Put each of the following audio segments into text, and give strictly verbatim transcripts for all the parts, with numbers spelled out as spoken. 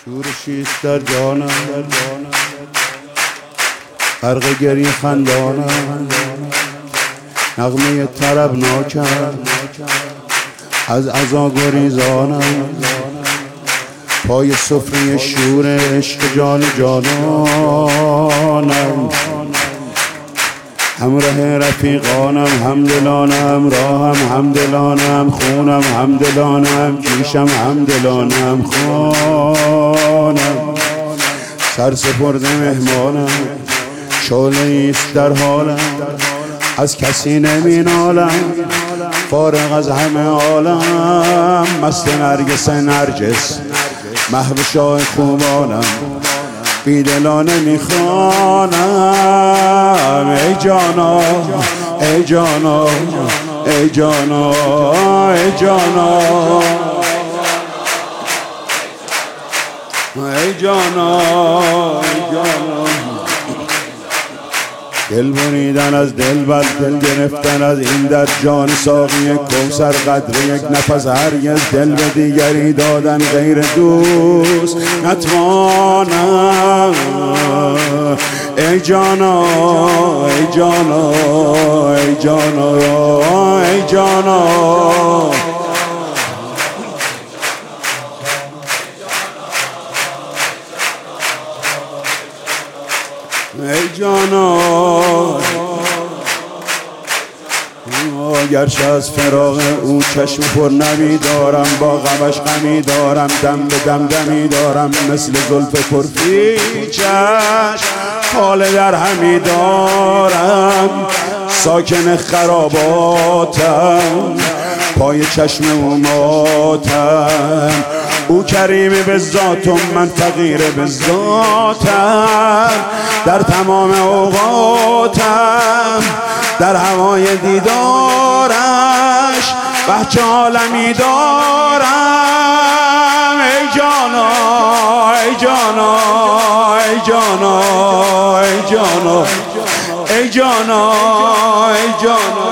شورشیست در جانم، غرق گریه خندانم، نغمه طربناکم از عزا گریزانم، پای سفره شور عشق جان جانانم، همراه رفیقانم، همدلانم، راهم همدلانم، خونم همدلانم، کیشم همدلانم، خانم سرسپرده مهمانم، شعله ایست در حالم، از کسی نمی نالم، فارغ از همه عالم، مست نرگس نرجس محو شاه خوبانم، بیدلانه میخوانم. ای جانا ای جانا ای جانا ای جانا ای جانا ای جانا، دل بریدن از دل بر دل گرفتن از این در جان ساقی کوثر، قدر یک نفس هرگز دل به دیگری دادن غیر دوست نتوانم. ای جانا ای جانا ای جانا ای جانا ای جانا، گرچه از فراق او چشم پر نمی دارم، با غمش غمی دارم، دم به دم دمی دارم، مثل زلف پرپیچش حال در همی دارم، ساکن خراباتم، پای چشم او ماتم، او کریم به ذات و من فقیر به ذاتم، در تمام اوقاتم در هوای دیدارش بهچه عالمی دارم. ای جانا ای جانا ای جانا ای جانا ای جانا ای جانا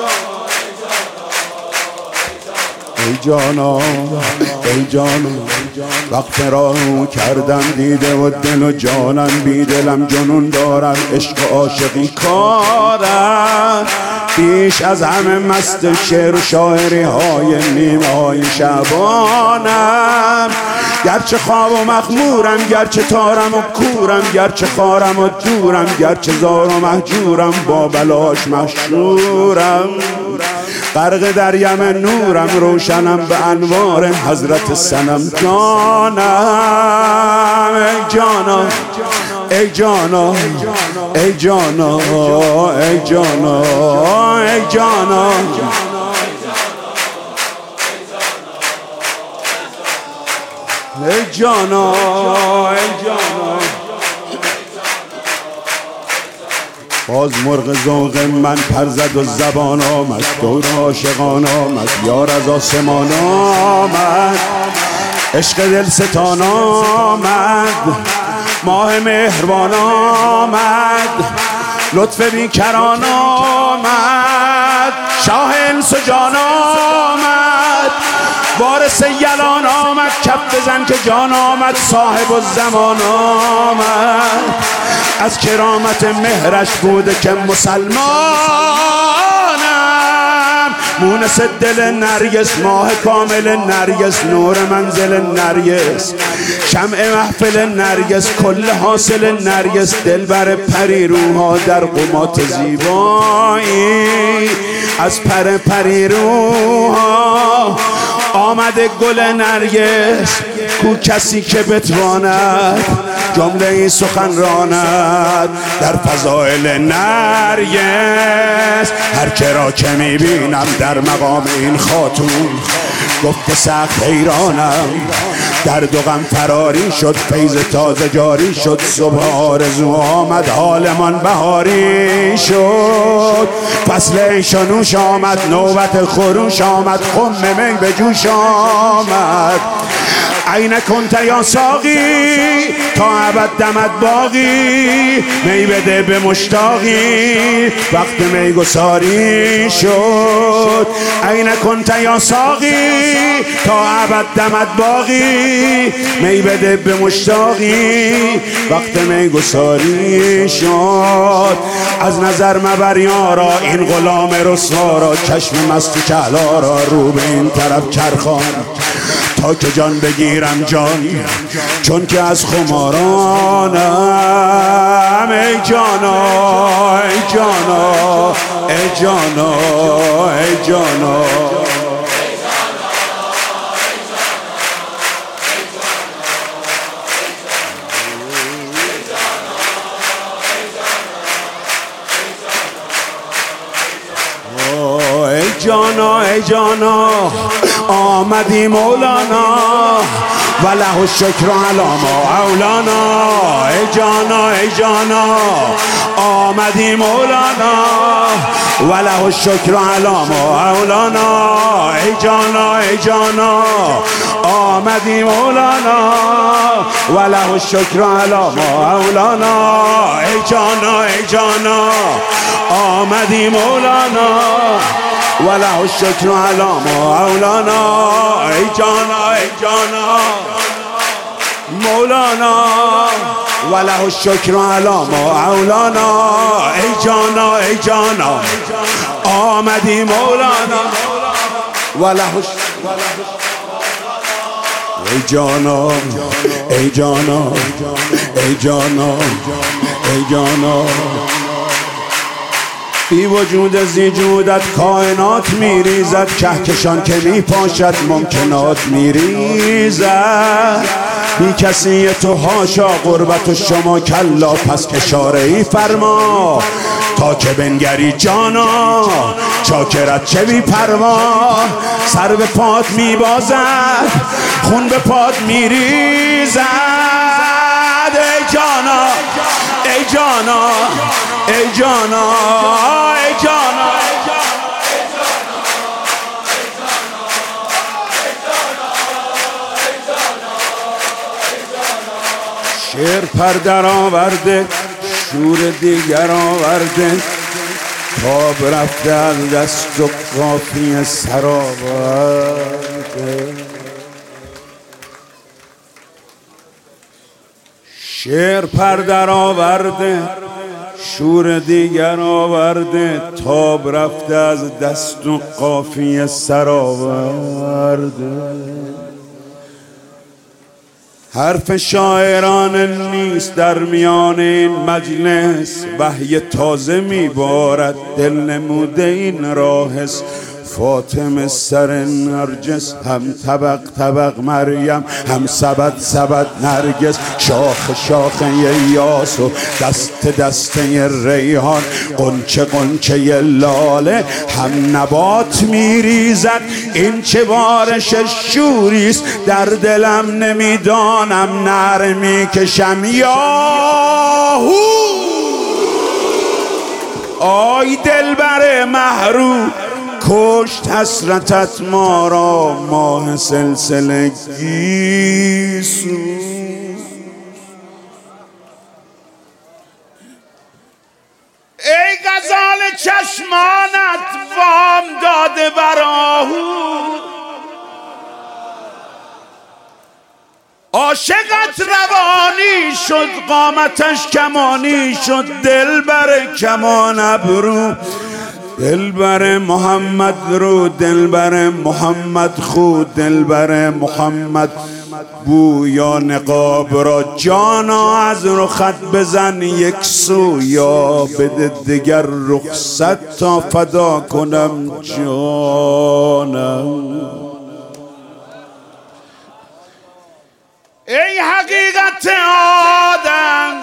ای جانا ای جانا، وقت راهو کردم دیده و دل و جانم، بی دلم جنون دارم، عشق عاشقی کارم، بیش از همه مست شعر و شاعری های نیمه های شبانم، گرچه خواب و مخمورم، گرچه تارم و کورم، گرچه خارم و دورم، گرچه زار و محجورم، با بلاش مشهورم، غرق در یم نورم، روشنم به انوار حضرت صنم جانم. ای جانا ای جانا ای جانا ای جانا ای جانا ای جانا ای جانا، باز مرغ ذوق من پر زد و زبان آمد، دور عاشقان آمد، یار از آسمان آمد، عشق دل ستان آمد، ماه مهربان آمد، لطف بیکران آمد، شاه انس و جان آمد، وارث یلان آمد، کف بزن که جان آمد، صاحب الزمان آمد، از کرامت مهرش بوده که مسلمانم، مونس دل نرگس، ماه کامل نرگس، نور منزل نرگس، شمع محفل نرگس، کل حاصل نرگس، دلبر پری روها در قمات زیبایی، از پر پری روها آمده گل نرگس، کو کسی که بتواند جمله ای سخن راند در فضائل نرگس، هر که را که میبینم در مقام این خاتون گفت سخت حیرانم، درد و غم فراری شد، فیض تازه جاری شد، صبح آرزو آمد، حالمان بهاری شد، فصل عیش و نوش آمد، نوبت خروش آمد، خم می به جوش آمد، عین کنت یا ساقی تا ابد دمت باقی، می بده به مشتاقی وقت میگساری شد. عین کنت یا ساقی تا ابد دمت باقی، می بده به مشتاقی وقت میگساری شد. از نظر مبر یارا این غلام رسوا را، چشم مست کهلا را رو به این طرف چرخان تا که جان بگیرم جان، چون که از خمارانم. ای جانا ای جانا ای جانا ای جانا ای جانا ای جانا آمدی مولانا و له الشکر علی ما اولانا. ای جانا ای جانا آمدی مولانا و له الشکر علی ما اولانا. ای جانا ای جانا آمدی مولانا و له الشکر علی ما اولانا. ای جانا ای جانا آمدی مولانا و له الشکر علی ما اولانا. ای جانا ای جانا مولانا و له الشکر علی ما اولانا. ای جانا ای جانا آمدی مولانا و له ای جانا ای جانا ای جانا ای جانا بی وجود زیجودت کائنات میریزد، کهکشان که میپاشد ممکنات میریزد. بی کسی تو هاشا قربت و شما کلا، پس اشاره ای فرما تا که بنگری جانا. چاکرت چه بی پروا سر به پات میبازد، خون به پات میریزد. ای جانا ای جانا ای جانا ای جانا شعر پر در آورده شور دیگر آورده، تاب رفته از دست و قافیه سر آورده. شعر پر در آورده شور دیگر آورده، تاب رفته از دست و قافیه سر آورده. حرف شاعران نیست در میان این مجلس، وحی تازه میبارد دل نموده این راهست. فاطمه سر نرجس، هم طبق طبق مریم، هم سبد سبد نرگس. شاخ شاخه یاس و دست دسته ریحان، قنچه قنچه لاله هم نبات میریزد. این چه بارش شوریست در دلم نمیدانم، نر میکشم یاهو. آی دلبر محروم کشت حسرتت ما را، ماه سلسله گیسو. ای غزال چشمانت وام داده بر آهو، عاشقت روانی شد قامتش کمانی شد، دلبر کمان ابرو. دلبر محمد رو دلبر محمد خو، دلبر محمد بو. یا نقاب را جانا از رخت بزن یک سو، یا بده دیگر رخصت تا فدا کنم جانم. ای حقیقت آدم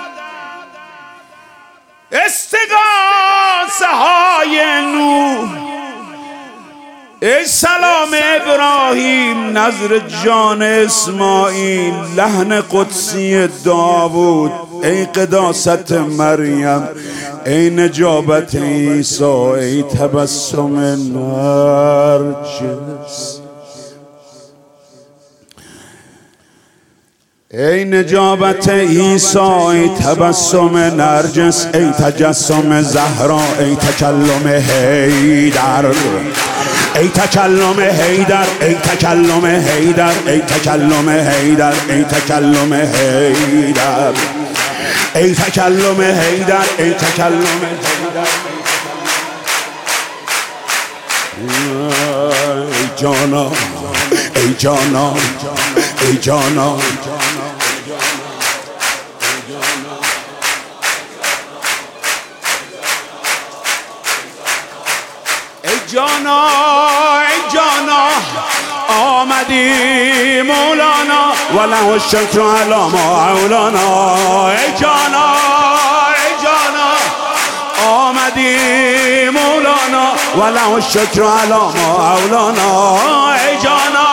استغاثه های نوح، ای سلام ابراهیم نظر جان اسماعیل، لحن قدسی داوود، ای قداست مریم، ای نجابت عیسی، ای تبسم نرجس. ای نجابت عیسی، ای تبسم نرجس، ای تجسم زهرا، ای تکلم حیدر، ای تکلم حیدر، ای تکلم حیدر، ای تکلم حیدر، ای تکلم حیدر، ای تکلم حیدر، ای تکلم حیدر. ای جانا، ای جانا، ای جانا، ای جانا، ای جانا، آمدی مولانا وله الشکر علی ما اولانا. ای جانا، ای جانا، آمدی مولانا وله الشکر علی ما اولانا. ای جانا،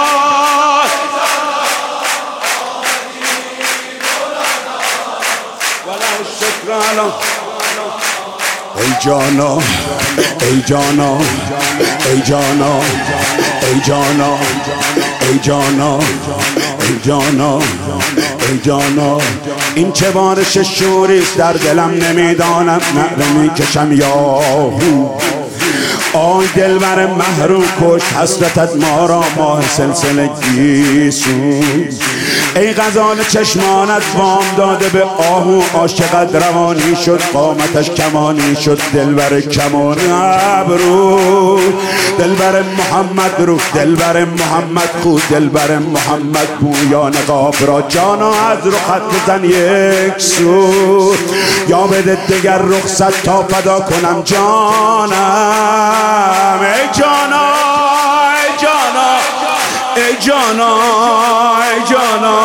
وله الشکر علی. ای جانا، ای جانا، ای جانا، ای جانا، ای جانا، ای جانا، ای جانا. این چه بارش شوریست در دلم نمیدانم، نعره میکشم یاهو. آی دلبر محروم کش حسرتت ما را ماه سلسله گیسو. ای غزال چشمانت وام داده به آهو، عاشقت روانی شد قامتش کمانی شد. دلبر کمان ابرو، دلبر محمد رو، دلبر محمد خود، دلبر محمد بویا نقاب را. جانا از رو خط بزن یک سو، یا بده دگر رخصت تا فدا کنم جانم. ای جانا، ای جانا، ای جانا، ای جانا،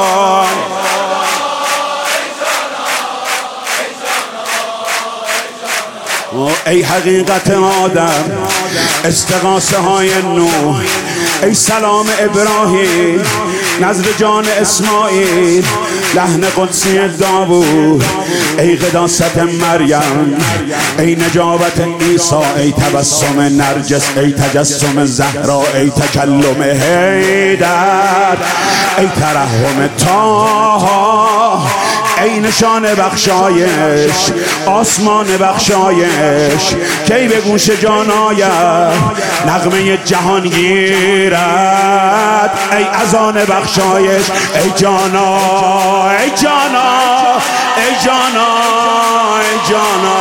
ای حقیقت آدم، استغاثه های نوح، ای سلام ابراهیم، نظر جان اسماعیل، لحن قدسی داوود، ای قداست مریم، ای نجابت عیسی، ای تبسم نرجس، ای تجسم زهرا، ای تکلم حیدر، ای ترحم طاها، ای نشان بخشایش، آسمان بخشایش. کی به گوش جان آید نغمه جهان گیرد، ای اذان بخشایش. ای جانا، ای جانا، ای جانا، ای جانا،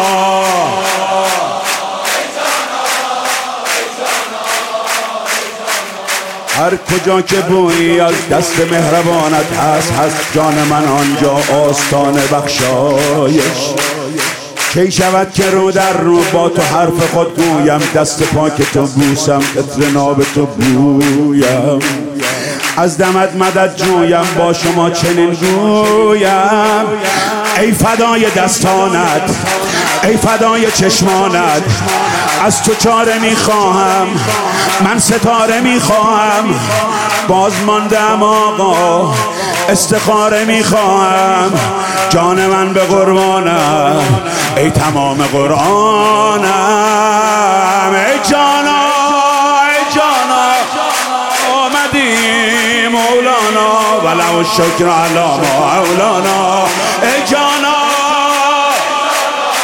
هر کجا که بویی از دست مهربانت هست، هست جان من آنجا آستان بخشایش. کی شود که رو در رو با تو حرف خود گویم، دست پاک تو بوسم، عطر ناب تو بویم، از دمت مدد جویم، با شما چنین گویم. ای فدای دستانت، ای فدای چشمانت، از تو چاره میخواهم، من ستاره میخواهم، باز ماندم آقا، استخاره میخواهم. جان من به قربانم، ای تمام قرآنم. ای جانا، ای جانا، آمدی مولانا وله الشکر علی ما اولانا. ای جانا،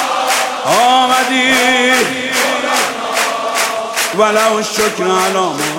آمدی وله الشکر علی ما